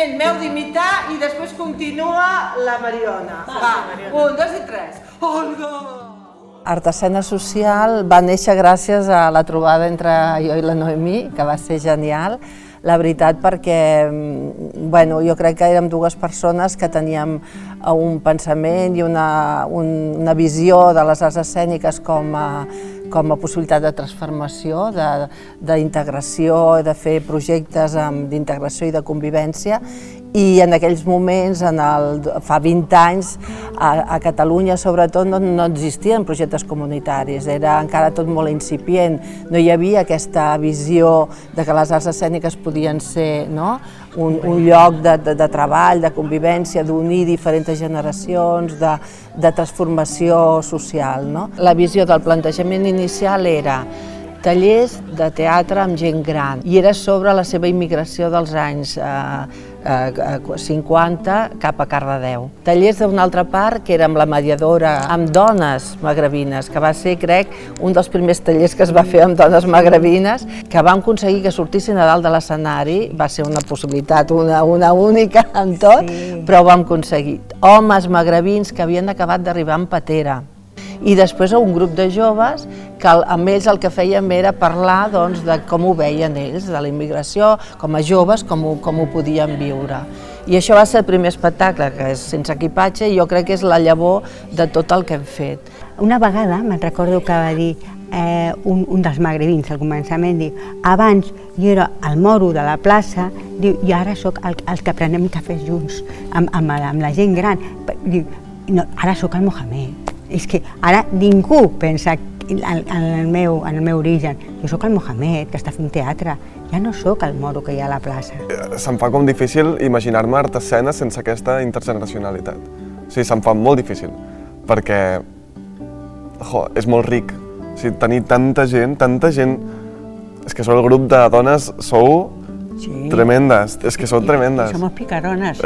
Gent, m'heu d'imitar i després continua la Mariona. Va, 1, 2 i 3. Olga! Art Escena Social va néixer gràcies a la trobada entre jo i la Noemí, que va ser genial. La veritat, perquè jo crec que érem dues persones que teníem un pensament i una visió de les arts escèniques com a possibilitat de transformació, d'integració, de fer projectes d'integració i de convivència. I en aquells moments, fa 20 anys, a Catalunya sobretot no existien projectes comunitaris, era encara tot molt incipient, no hi havia aquesta visió de que les arts escèniques podien ser un lloc de treball, de convivència, d'unir diferents generacions, de transformació social. La visió del plantejament inicial era tallers de teatre amb gent gran i era sobre la seva immigració dels anys 50 cap a Cardedeu. Tallers d'una altra part, que era amb la mediadora, amb dones magrebines, que va ser, crec, un dels primers tallers que es va fer amb dones magrebines, que vam aconseguir que sortissin a dalt de l'escenari, va ser una possibilitat, una única en tot, però ho vam aconseguir. Homes magrebins que havien acabat d'arribar en patera. I després un grup de joves que amb ells el que fèiem era parlar de com ho veien ells, de la immigració, com a joves, com ho podien viure. I això va ser el primer espectacle, que és sense equipatge, i jo crec que és la llavor de tot el que hem fet. Una vegada me'n recordo que va dir un dels magrebins al començament, abans jo era el moro de la plaça i ara sóc els que prenem cafès junts amb la gent gran. Ara sóc el Mohamed. És que ara ningú pensa en el meu origen. Jo sóc el Mohamed, que està fent teatre. Ja no sóc el moro que hi ha a la plaça. Se'm fa com difícil imaginar-me art escena sense aquesta intergeneracionalitat. O sigui, se'm fa molt difícil, perquè és molt ric. O sigui, tenir tanta gent... És que sou el grup de dones, sou tremendes, és que sou tremendes. Somos picaronas.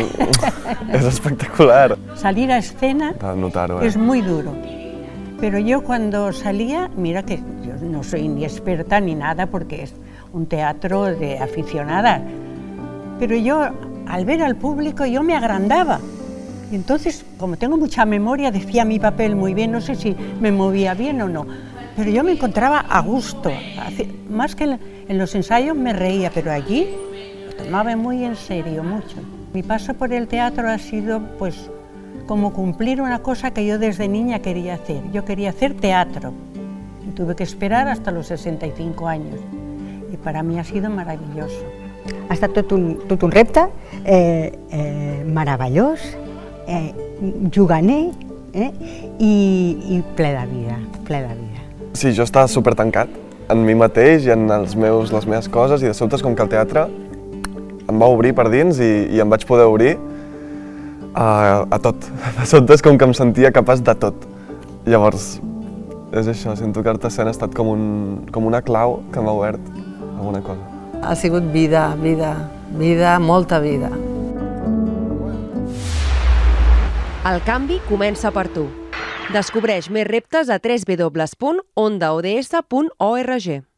Es espectacular. Salir a escena es muy duro. Pero yo cuando salía, mira que yo no soy ni experta ni nada porque es un teatro de aficionadas, pero yo al ver al público yo me agrandaba. Y entonces, como tengo mucha memoria, decía mi papel muy bien, no sé si me movía bien o no, pero yo me encontraba a gusto. Más que en los ensayos me reía, pero allí lo tomaba muy en serio, mucho. Mi paso por el teatro ha sido pues como cumplir una cosa que yo desde niña quería hacer. Yo quería hacer teatro y tuve que esperar hasta los 65 años. Y para mí ha sido maravilloso. Ha estat tot un repte meravellós, juganer i ple de vida, ple de vida. Sí, jo estava supertancat en mi mateix i en les meves coses, i de sobte és com que el teatre em va obrir per dins i em vaig poder obrir a tot. De sobte és com que em sentia capaç de tot. Llavors, és això, sento que Art Escena ha estat com una clau que m'ha obert alguna cosa. Ha sigut vida, molta vida. El canvi comença per tu. Descobreix més reptes a www.ondaods.org.